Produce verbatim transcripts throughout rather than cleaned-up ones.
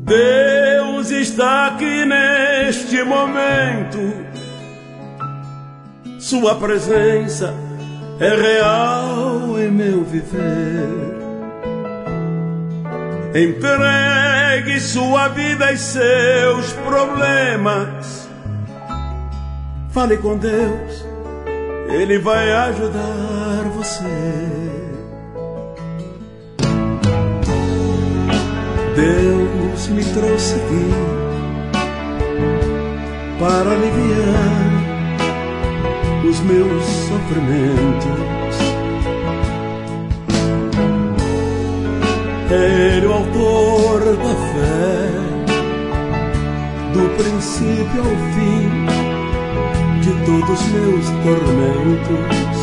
Deus está aqui neste momento. Sua presença é real em meu viver. Entregue sua vida e seus problemas. Fale com Deus, Ele vai ajudar você. Deus me trouxe aqui para aliviar os meus sofrimentos. Ele é o autor da fé, do princípio ao fim de todos os meus tormentos.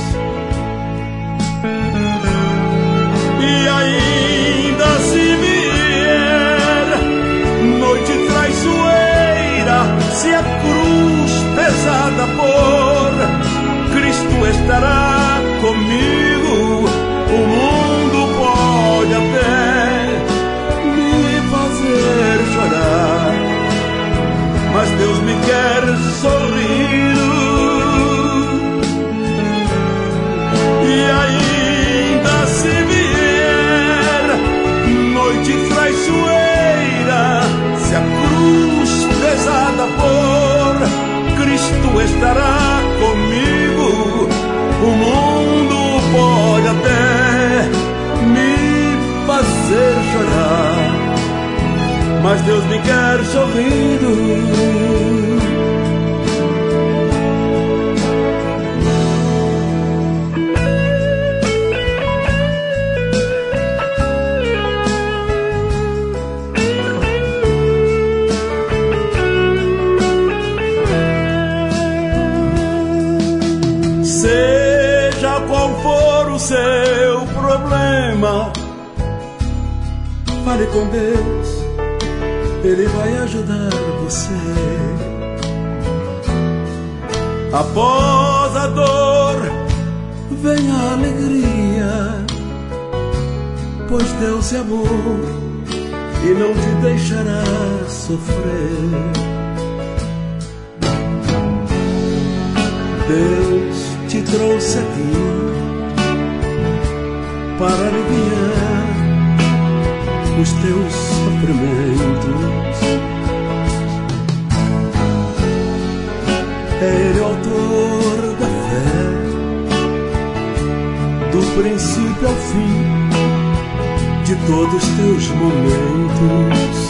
E ainda se vier noite traiçoeira, se a cruz pesada for, Cristo estará comigo. O mundo pode até me fazer chorar, mas Deus me quer sorrindo. E ainda se vier noite traiçoeira, se a cruz pesada for, Cristo estará comigo. O mundo pode até me fazer chorar, mas Deus me quer sorrindo. Seja qual for o seu problema, fale com Deus, Ele vai ajudar você. Após a dor vem a alegria, pois Deus é amor e não te deixará sofrer. Deus te trouxe aqui para aliviar os teus sofrimentos. Ele é o autor da fé, do princípio ao fim de todos os teus momentos.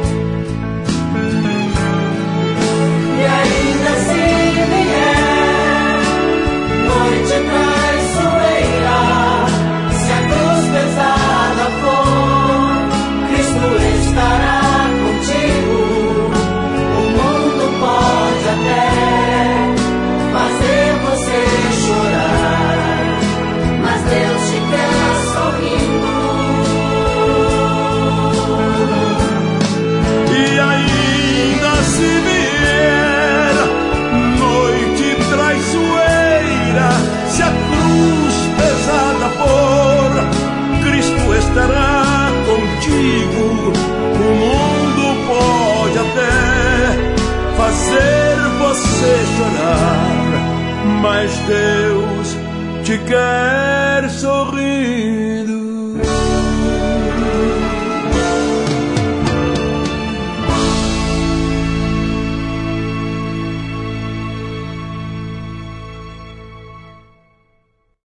E ainda se vier noite traiçoeira, se a cruz pesada for, Cristo estará contigo. O mundo pode até fazer você chorar, mas Deus te quer sorrindo. E ainda se vier noite traiçoeira, se a cruz pesada for, Cristo estará contigo. O mundo pode até fazer você chorar, mas Deus te quer sorrindo.